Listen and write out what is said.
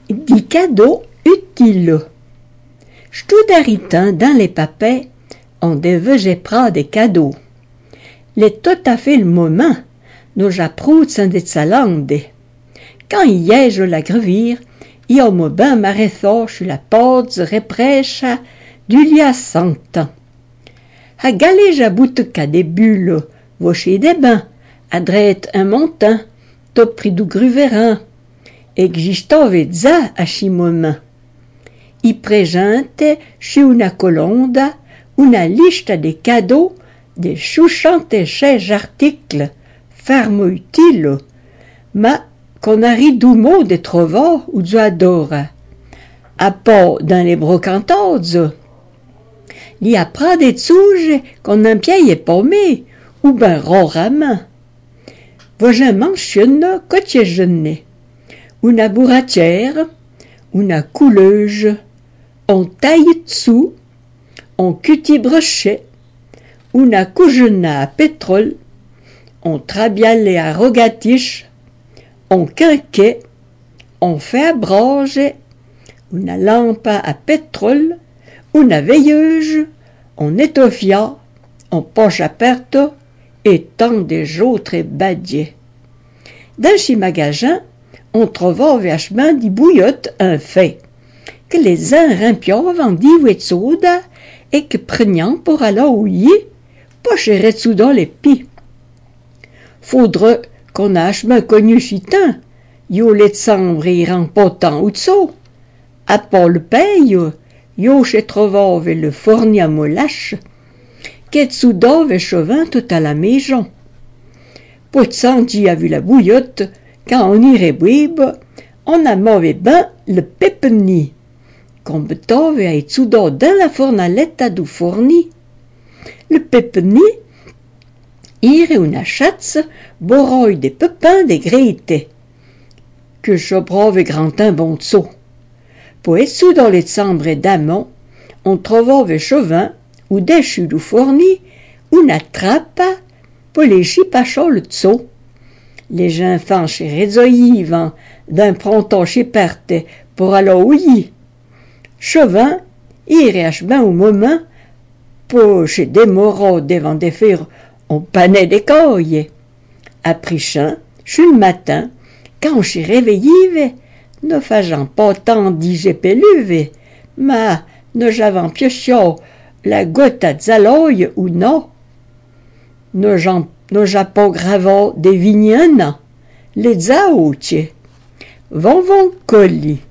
Des cadeaux utiles. Studaritant dans les papets, on devait prendre des cadeaux. Les tout à fait le moment, nous j'approute sans des salande. Quand il y a je la grevire, il a mo ben m'arrêta sur la porte reprêcha du lia santan. A galé j'aboute qu'à des bulles, va chez des bains, à drette un montant, top pris du gruverin, et que j'istove za à chimomin. I présente chez una colonda, una lista des cadeaux, des chouchantes chers articles, fermo utiles, ma qu'on a ri du mot de trovar ou du adora. À part dans les brocantades, il y a pas des souges qu'on en pied paumé, ou ben rarement. Va je mentionne que tu es jeune. Una bourratière, una couleuse, on taille dessous, on cutit brochet, una coujena à pétrole, on trabiale à rogatiche, on quinquet, on fait à brage, una lampe à pétrole, una veilleuse, on étoffia, on poche à perte, et tant des autres badiers. Dans ces magasins, on trouva vachement des bouillottes un fait, que les uns rempiauvent en diouet soda et que preniant pour aller ouiller, pocherait soudain les pis. Faudra qu'on a chemin connu chitin, yo les sambre y rempotant ou tso. À part le paye, yo chez trovave le fourni à molache, qu'est soudave et chevin tout à la maison. Potsanti a vu la bouillotte, quand on irait bouib, on a mauvais bain le pépeni, qu'on betove à être soudain dans la fournalette à du fourni. Le pépeni, irait une chatz, boroille des pépins des gréités, que je brave grand un bon tso. Pour être soudain les chambres d'amont, on trouvait chevin, ou déchu du fourni, une trappe, pour les chipachons le tso. Les enfants chez Rézoïvan, d'un pronton chez Perte, pour aller ouiller. Chevin, irait ben au moment, pour chez des moraux devant des fers, on panait des coilles. Après chant, chez le matin, quand on s'est réveillé, ne faisant pas tant d'y peluve, mais ne j'avons piochot la goutte à zaloy ou non. Ne j'ai pas gravant des vignes, les zaouches. Vont colis.